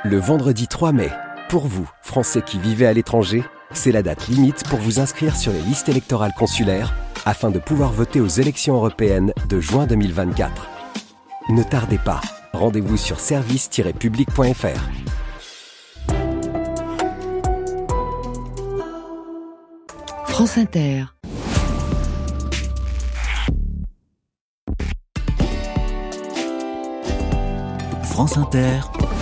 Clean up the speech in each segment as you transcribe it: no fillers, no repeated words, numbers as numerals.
Le vendredi 3 mai, pour vous, Français qui vivez à l'étranger, c'est la date limite pour vous inscrire sur les listes électorales consulaires afin de pouvoir voter aux élections européennes de juin 2024. Ne tardez pas, rendez-vous sur service-public.fr. France Inter. France Inter.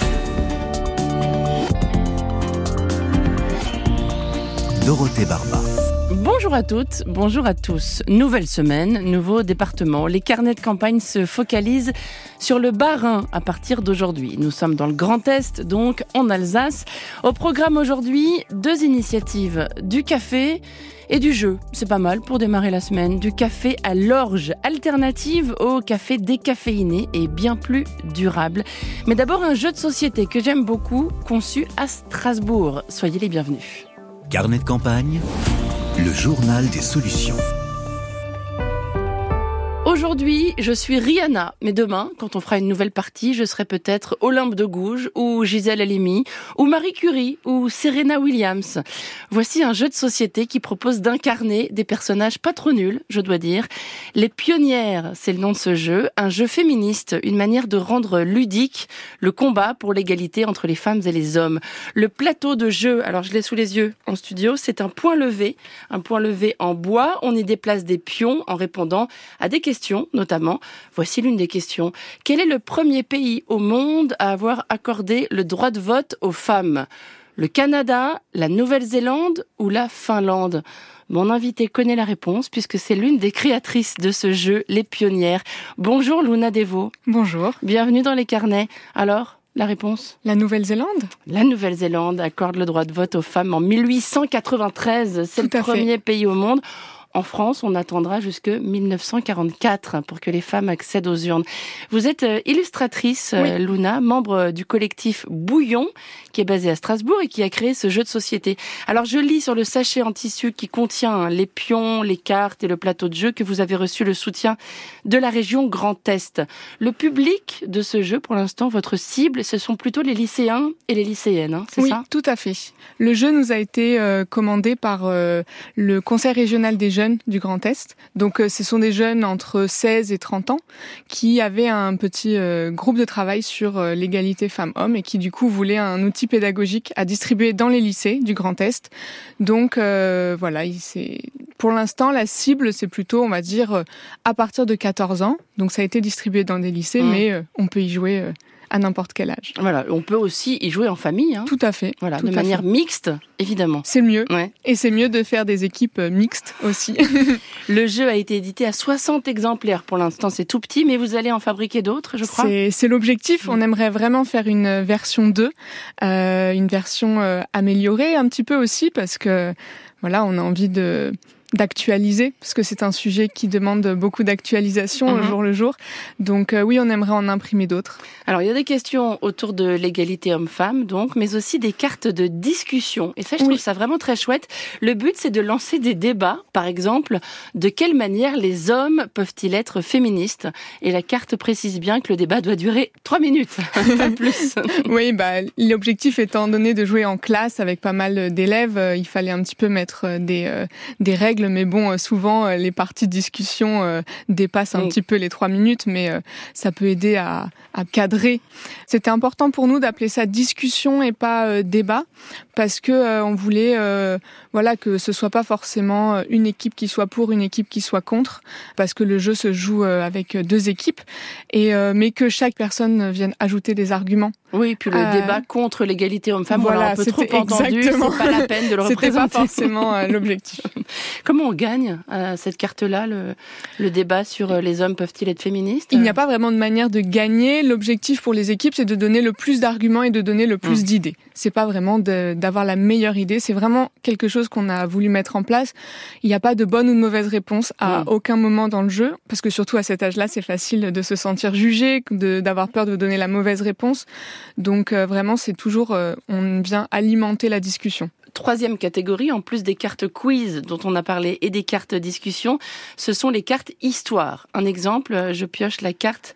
Dorothée Barba. Bonjour à toutes, bonjour à tous. Nouvelle semaine, nouveau département. Les carnets de campagne se focalisent sur le Bas-Rhin à partir d'aujourd'hui. Nous sommes dans le Grand Est, donc en Alsace. Au programme aujourd'hui, 2 initiatives, du café et du jeu. C'est pas mal pour démarrer la semaine. Du café à l'orge, alternative au café décaféiné et bien plus durable. Mais d'abord un jeu de société que j'aime beaucoup, conçu à Strasbourg. Soyez les bienvenus. Carnet de campagne, le journal des solutions. Aujourd'hui, je suis Rihanna, mais demain, quand on fera une nouvelle partie, je serai peut-être Olympe de Gouges, ou Gisèle Halimi, ou Marie Curie, ou Serena Williams. Voici un jeu de société qui propose d'incarner des personnages pas trop nuls, je dois dire. Les Pionnières, c'est le nom de ce jeu, un jeu féministe, une manière de rendre ludique le combat pour l'égalité entre les femmes et les hommes. Le plateau de jeu, alors je l'ai sous les yeux en studio, c'est un point levé en bois. On y déplace des pions en répondant à des questions, notamment. Voici l'une des questions. Quel est le premier pays au monde à avoir accordé le droit de vote aux femmes ? Le Canada, la Nouvelle-Zélande ou la Finlande ? Mon invité connaît la réponse puisque c'est l'une des créatrices de ce jeu, Les Pionnières. Bonjour Luna Devaux. Bonjour. Bienvenue dans les carnets. Alors, la réponse ? La Nouvelle-Zélande ? La Nouvelle-Zélande accorde le droit de vote aux femmes en 1893. C'est le premier pays au monde. En France, on attendra jusque 1944 pour que les femmes accèdent aux urnes. Vous êtes illustratrice, oui. Luna, membre du collectif Bouillon, qui est basé à Strasbourg et qui a créé ce jeu de société. Alors, je lis sur le sachet en tissu qui contient les pions, les cartes et le plateau de jeu que vous avez reçu le soutien de la région Grand Est. Le public de ce jeu, pour l'instant, votre cible, ce sont plutôt les lycéens et les lycéennes, hein, c'est ça ? Oui, tout à fait. Le jeu nous a été commandé par le Conseil régional des jeunes du Grand Est. Donc, ce sont des jeunes entre 16 et 30 ans qui avaient un petit groupe de travail sur l'égalité femmes-hommes et qui, du coup, voulaient un outil pédagogique à distribuer dans les lycées du Grand Est. Donc, voilà, pour l'instant, la cible, c'est plutôt, on va dire, à partir de 14 ans. Donc, ça a été distribué dans des lycées, mais on peut y jouer à n'importe quel âge. Voilà, on peut aussi y jouer en famille. Hein. Tout à fait. Voilà, de manière mixte, évidemment. C'est mieux. Ouais. Et c'est mieux de faire des équipes mixtes aussi. Le jeu a été édité à 60 exemplaires pour l'instant, c'est tout petit, mais vous allez en fabriquer d'autres, je crois. C'est l'objectif. On aimerait vraiment faire une version 2, une version améliorée un petit peu aussi, parce que voilà, on a envie d'actualiser, parce que c'est un sujet qui demande beaucoup d'actualisation au jour le jour. Donc oui, on aimerait en imprimer d'autres. Alors, il y a des questions autour de l'égalité homme-femme, donc, mais aussi des cartes de discussion. Et ça, je trouve ça vraiment très chouette. Le but, c'est de lancer des débats. Par exemple, de quelle manière les hommes peuvent-ils être féministes ? Et la carte précise bien que le débat doit durer 3 minutes, pas plus. Oui, l'objectif étant donné de jouer en classe avec pas mal d'élèves, il fallait un petit peu mettre des règles. Mais bon, souvent, les parties de discussion dépassent un petit peu les 3 minutes, mais ça peut aider à cadrer. C'était important pour nous d'appeler ça discussion et pas débat, parce que on voulait que ce soit pas forcément une équipe qui soit pour, une équipe qui soit contre, parce que le jeu se joue avec 2 équipes, mais que chaque personne vienne ajouter des arguments. Oui, puis le débat contre l'égalité homme-femme, on l'a un peu trop entendu, c'est pas la peine de le représenter. C'était pas forcément l'objectif. Comment on gagne cette carte-là, le débat sur les hommes peuvent-ils être féministes ? Il n'y a pas vraiment de manière de gagner. L'objectif pour les équipes, c'est de donner le plus d'arguments et de donner le plus d'idées. C'est pas vraiment d'avoir la meilleure idée, c'est vraiment quelque chose qu'on a voulu mettre en place. Il n'y a pas de bonne ou de mauvaise réponse à aucun moment dans le jeu, parce que surtout à cet âge-là, c'est facile de se sentir jugé, d'avoir peur de donner la mauvaise réponse. Donc vraiment, c'est toujours, on vient alimenter la discussion. troisième catégorie, en plus des cartes quiz dont on a parlé et des cartes discussion, ce sont les cartes histoire. Un exemple, je pioche la carte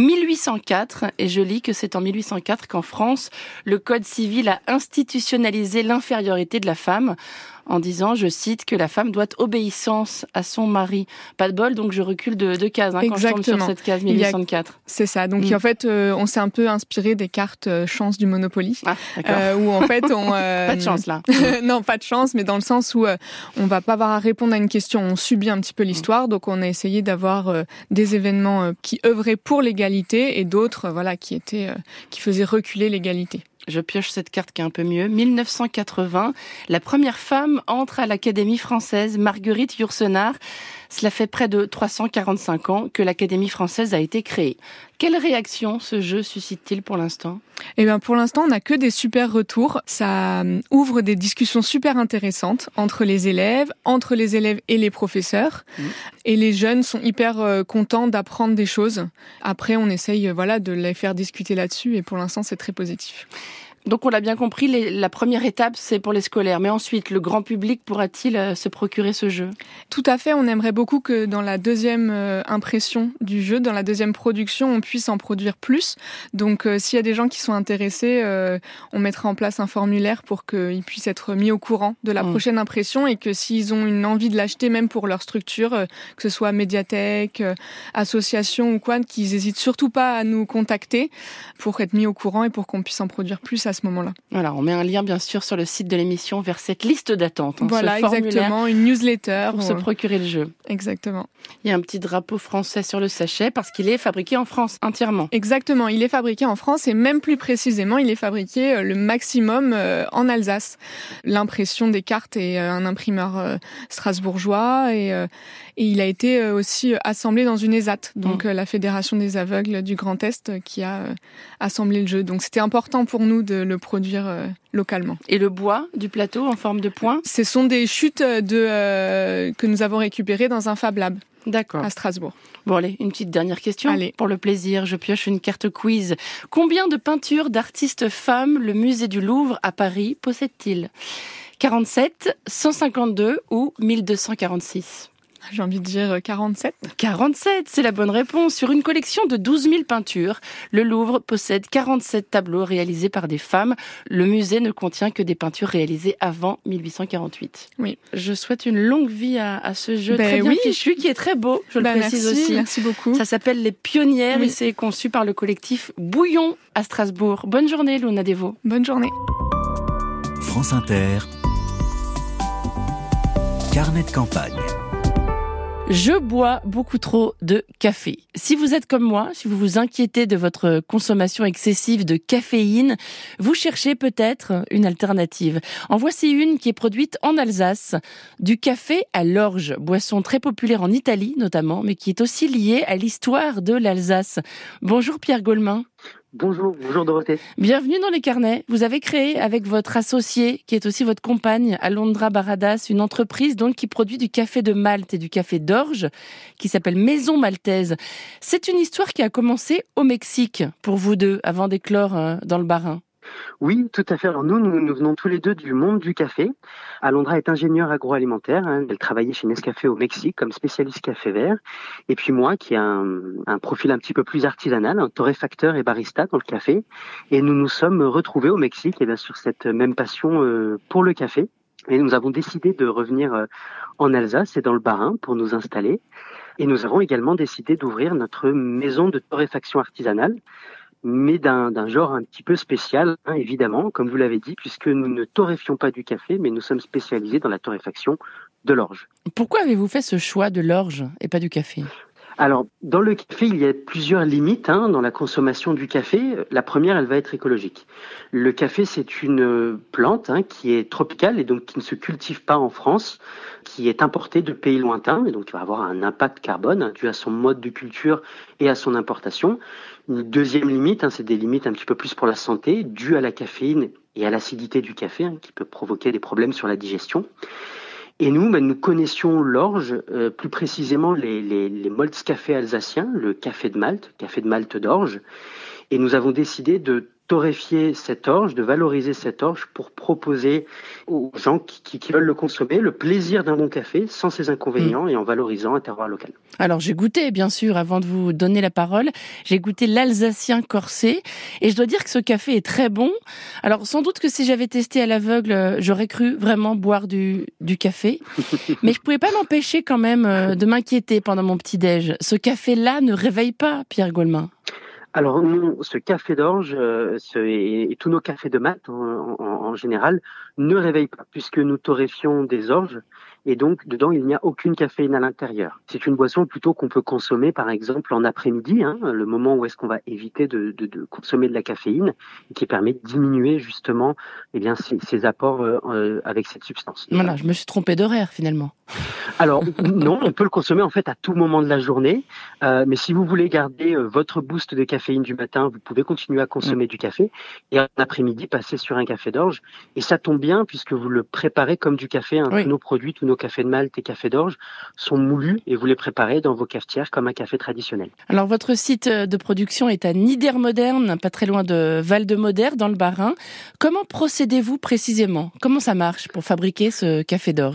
1804 et je lis que c'est en 1804 qu'en France, le Code civil a institutionnalisé l'infériorité de la femme en disant, je cite, que la femme doit obéissance à son mari. Pas de bol, donc je recule de cases quand je tombe sur cette case 1804. C'est ça. Donc en fait, on s'est un peu inspiré des cartes chance du Monopoly. Ah, d'accord. Où en fait, on... Pas de chance là. Non, pas de chance, mais dans le sens où on va pas avoir à répondre à une question, on subit un petit peu l'histoire. Donc on a essayé d'avoir des événements qui œuvraient pour l'égalité et d'autres qui faisaient reculer l'égalité. Je pioche cette carte qui est un peu mieux. 1980, la première femme entre à l'Académie française, Marguerite Yourcenar. Cela fait près de 345 ans que l'Académie française a été créée. Quelle réaction ce jeu suscite-t-il pour l'instant ? Eh bien, pour l'instant, on n'a que des super retours. Ça ouvre des discussions super intéressantes entre les élèves et les professeurs. Et les jeunes sont hyper contents d'apprendre des choses. Après, on essaye de les faire discuter là-dessus et pour l'instant, c'est très positif. Donc on l'a bien compris, la première étape c'est pour les scolaires, mais ensuite le grand public pourra-t-il se procurer ce jeu ? Tout à fait, on aimerait beaucoup que dans la deuxième impression du jeu, dans la deuxième production, on puisse en produire plus. Donc s'il y a des gens qui sont intéressés, on mettra en place un formulaire pour qu'ils puissent être mis au courant de la prochaine impression et que s'ils ont une envie de l'acheter même pour leur structure, que ce soit médiathèque, association ou quoi, qu'ils n'hésitent surtout pas à nous contacter pour être mis au courant et pour qu'on puisse en produire plus à ce moment-là. Voilà, on met un lien bien sûr sur le site de l'émission vers cette liste d'attente. Voilà, exactement, une newsletter. Pour se procurer le jeu. Exactement. Il y a un petit drapeau français sur le sachet parce qu'il est fabriqué en France entièrement. Exactement, il est fabriqué en France et même plus précisément, il est fabriqué le maximum en Alsace. L'impression des cartes est un imprimeur strasbourgeois et il a été aussi assemblé dans une ESAT, donc la Fédération des aveugles du Grand Est qui a assemblé le jeu. Donc c'était important pour nous de le produire localement. Et le bois du plateau en forme de poing ? Ce sont des chutes que nous avons récupérées dans un Fab Lab. D'accord. À Strasbourg. Bon allez, une petite dernière question. Allez. Pour le plaisir, je pioche une carte quiz. Combien de peintures d'artistes femmes le musée du Louvre à Paris possède-t-il ? 47, 152 ou 1246 ? J'ai envie de dire 47. 47, c'est la bonne réponse. Sur une collection de 12 000 peintures, le Louvre possède 47 tableaux réalisés par des femmes. Le musée ne contient que des peintures réalisées avant 1848. Oui. Je souhaite une longue vie à ce jeu très bien fichu, qui est très beau, je le précise aussi. Merci beaucoup. Ça s'appelle Les Pionnières et c'est conçu par le collectif Bouillon à Strasbourg. Bonne journée, Luna Devaux. Bonne journée. France Inter, carnet de campagne. Je bois beaucoup trop de café. Si vous êtes comme moi, si vous vous inquiétez de votre consommation excessive de caféine, vous cherchez peut-être une alternative. En voici une qui est produite en Alsace. Du café à l'orge, boisson très populaire en Italie notamment, mais qui est aussi liée à l'histoire de l'Alsace. Bonjour Pierre Gaulmin. Bonjour Dorothée. Bienvenue dans les carnets. Vous avez créé avec votre associé, qui est aussi votre compagne, Alondra Baradas, une entreprise donc qui produit du café de Malte et du café d'orge, qui s'appelle Maison Maltaise. C'est une histoire qui a commencé au Mexique, pour vous deux, avant d'éclore dans le Bas-Rhin. Oui, tout à fait. Alors nous venons tous les deux du monde du café. Alondra est ingénieure agroalimentaire. Elle travaillait chez Nescafé au Mexique comme spécialiste café vert. Et puis moi, qui ai un profil un petit peu plus artisanal, un torréfacteur et barista dans le café. Et nous nous sommes retrouvés au Mexique et bien sûr cette même passion pour le café. Et nous avons décidé de revenir en Alsace et dans le Bas-Rhin pour nous installer. Et nous avons également décidé d'ouvrir notre maison de torréfaction artisanale, mais d'un genre un petit peu spécial, évidemment, comme vous l'avez dit, puisque nous ne torréfions pas du café, mais nous sommes spécialisés dans la torréfaction de l'orge. Pourquoi avez-vous fait ce choix de l'orge et pas du café ? Alors, dans le café, il y a plusieurs limites dans la consommation du café. La première, elle va être écologique. Le café, c'est une plante qui est tropicale et donc qui ne se cultive pas en France, qui est importée de pays lointains et donc qui va avoir un impact carbone dû à son mode de culture et à son importation. Une deuxième limite, c'est des limites un petit peu plus pour la santé, dues à la caféine et à l'acidité du café, qui peut provoquer des problèmes sur la digestion. Et nous connaissions l'orge, plus précisément les malts café alsaciens, le café de Malte d'orge. Et nous avons décidé de torréfier cette orge, de valoriser cette orge pour proposer aux gens qui veulent le consommer le plaisir d'un bon café sans ses inconvénients et en valorisant un terroir local. Alors j'ai goûté, bien sûr, avant de vous donner la parole, j'ai goûté l'Alsacien corsé et je dois dire que ce café est très bon. Alors sans doute que si j'avais testé à l'aveugle, j'aurais cru vraiment boire du café, mais je pouvais pas m'empêcher quand même de m'inquiéter pendant mon petit-déj. Ce café-là ne réveille pas, Pierre Gaulmin. Alors non, ce café d'orge et tous nos cafés de malt en général ne réveillent pas puisque nous torréfions des orges et donc dedans il n'y a aucune caféine à l'intérieur. C'est une boisson plutôt qu'on peut consommer par exemple en après-midi, le moment où est-ce qu'on va éviter de consommer de la caféine et qui permet de diminuer justement ces apports avec cette substance. Voilà, je me suis trompée d'horaire finalement. Alors non, on peut le consommer en fait à tout moment de la journée, mais si vous voulez garder votre boost de caféine du matin, vous pouvez continuer à consommer du café et en après-midi passer sur un café d'orge. Et ça tombe bien puisque vous le préparez comme du café. Oui. Tous nos produits, tous nos cafés de malt et cafés d'orge sont moulus et vous les préparez dans vos cafetières comme un café traditionnel. Alors votre site de production est à Niedermodern, pas très loin de Val-de-Moder, dans le Bas-Rhin. Comment procédez-vous précisément ? Comment ça marche pour fabriquer ce café d'orge ?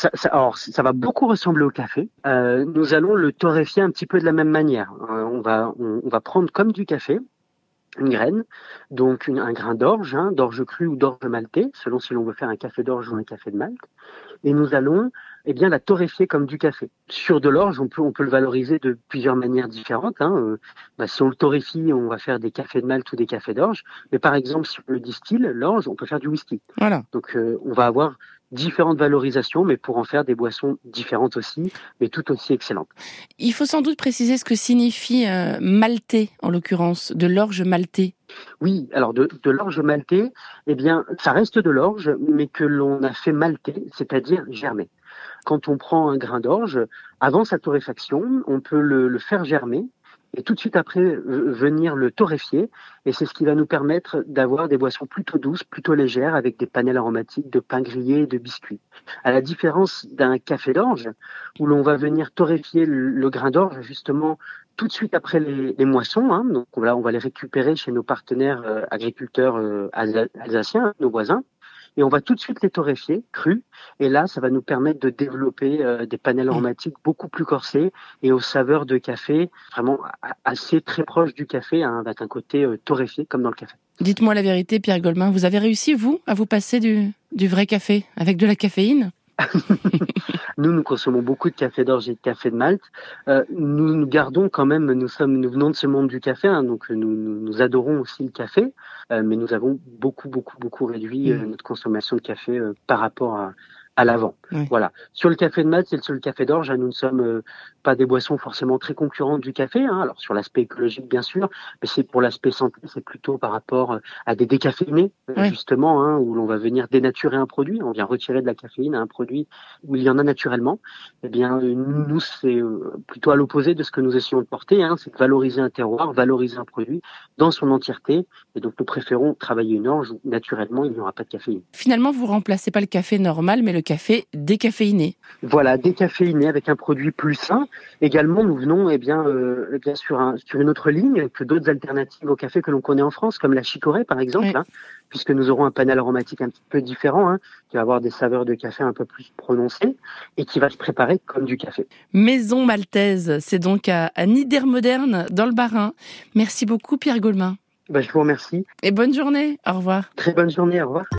Ça va beaucoup ressembler au café. Nous allons le torréfier un petit peu de la même manière. On va prendre comme du café une graine, donc un grain d'orge, d'orge crue ou d'orge maltée, selon si l'on veut faire un café d'orge ou un café de malt. Et nous allons la torréfier comme du café. Sur de l'orge, on peut le valoriser de plusieurs manières différentes. Si on le torréfie, on va faire des cafés de malt ou des cafés d'orge. Mais par exemple, si on le distille, l'orge, on peut faire du whisky. Voilà. Donc on va avoir différentes valorisations, mais pour en faire des boissons différentes aussi, mais tout aussi excellentes. Il faut sans doute préciser ce que signifie maltais, en l'occurrence, de l'orge maltais. Oui, alors de l'orge maltais, ça reste de l'orge, mais que l'on a fait malter, c'est-à-dire germer. Quand on prend un grain d'orge, avant sa torréfaction, on peut le faire germer, et tout de suite après venir le torréfier, et c'est ce qui va nous permettre d'avoir des boissons plutôt douces, plutôt légères, avec des panels aromatiques de pain grillé et de biscuits. À la différence d'un café d'orge, où l'on va venir torréfier le grain d'orge justement tout de suite après les moissons, donc on va les récupérer chez nos partenaires agriculteurs alsaciens, nos voisins, et on va tout de suite les torréfier, crus, et là, ça va nous permettre de développer des panels aromatiques beaucoup plus corsés et aux saveurs de café, vraiment assez très proches du café, avec un côté torréfié comme dans le café. Dites-moi la vérité, Pierre Gaulmin, vous avez réussi, vous, à vous passer du vrai café avec de la caféine ? Nous consommons beaucoup de café d'orge et de café de malt. Nous gardons quand même, nous venons de ce monde du café, donc nous adorons aussi le café, mais nous avons beaucoup réduit notre consommation de café par rapport à l'avant. Oui. Voilà. Sur le café de malt et sur le café d'orge, nous ne sommes pas des boissons forcément très concurrentes du café. Alors sur l'aspect écologique, bien sûr, mais c'est pour l'aspect santé, c'est plutôt par rapport à des décaféinés, justement, où l'on va venir dénaturer un produit. On vient retirer de la caféine à un produit où il y en a naturellement. Nous, c'est plutôt à l'opposé de ce que nous essayons de porter, c'est de valoriser un terroir, valoriser un produit dans son entièreté. Et donc, nous préférons travailler une orge où, naturellement, il n'y aura pas de caféine. Finalement, vous remplacez pas le café normal, mais le café décaféiné. Voilà, décaféiné avec un produit plus sain. Également, nous venons sur une autre ligne que d'autres alternatives au café que l'on connaît en France, comme la chicorée, par exemple, puisque nous aurons un panel aromatique un petit peu différent, qui va avoir des saveurs de café un peu plus prononcées et qui va se préparer comme du café. Maison maltaise, c'est donc à Niedermodern, dans le Bas-Rhin. Merci beaucoup, Pierre Gaulmin. Je vous remercie. Et bonne journée, au revoir. Très bonne journée, au revoir.